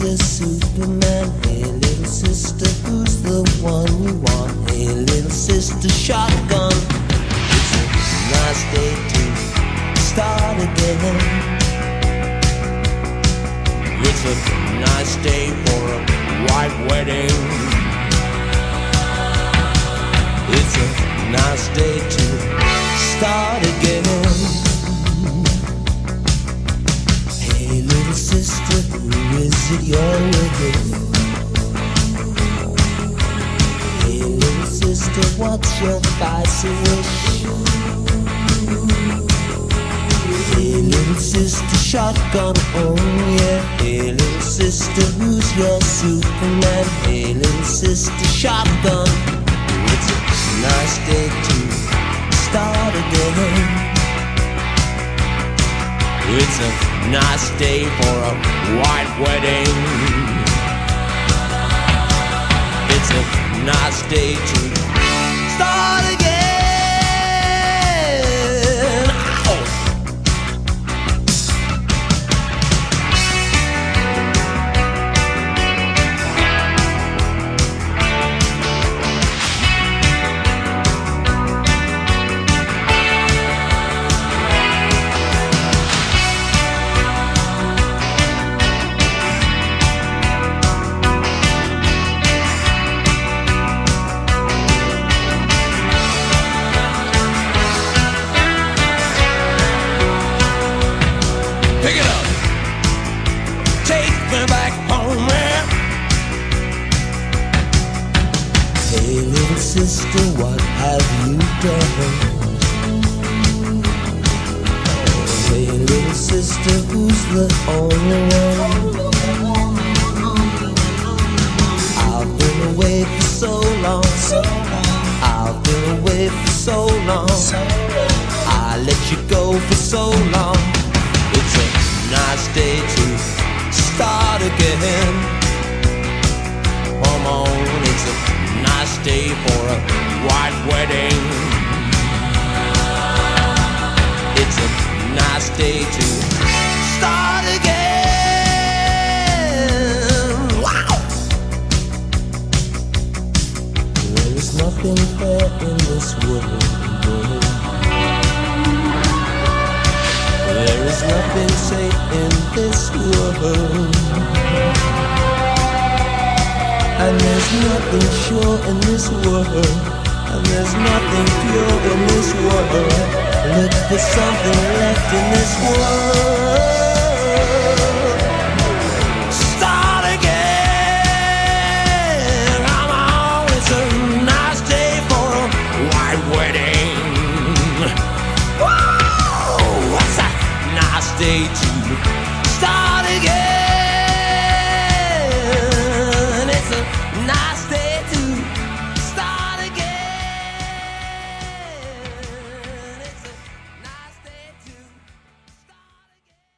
Mr. Superman, hey little sister, who's the one you want? Hey little sister, shotgun. It's a nice day to start again. It's a nice day for a white wedding. It's a nice day to start again. Hey little sister, who is it you're with? Hey little sister, what's your spicy wish? Hey little sister, shotgun, oh yeah. Hey little sister, who's your Superman? Hey little sister, shotgun. It's a nice day to start again. It's a nice day for a white wedding. It's a nice day to start again. Ow! Pick it up, take me back home, man. Hey little sister, what have you done? Hey little sister, who's the only one? I've been away for so long. I've been away for so long. I let you go for so long. It's a nice day to start again. Come on, it's a nice day for a white wedding. It's a nice day to start again. Wow! There is nothing fair in this world. There is nothing safe in this world, and there's nothing sure in this world, and there's nothing pure in this world. Look for something left in this world.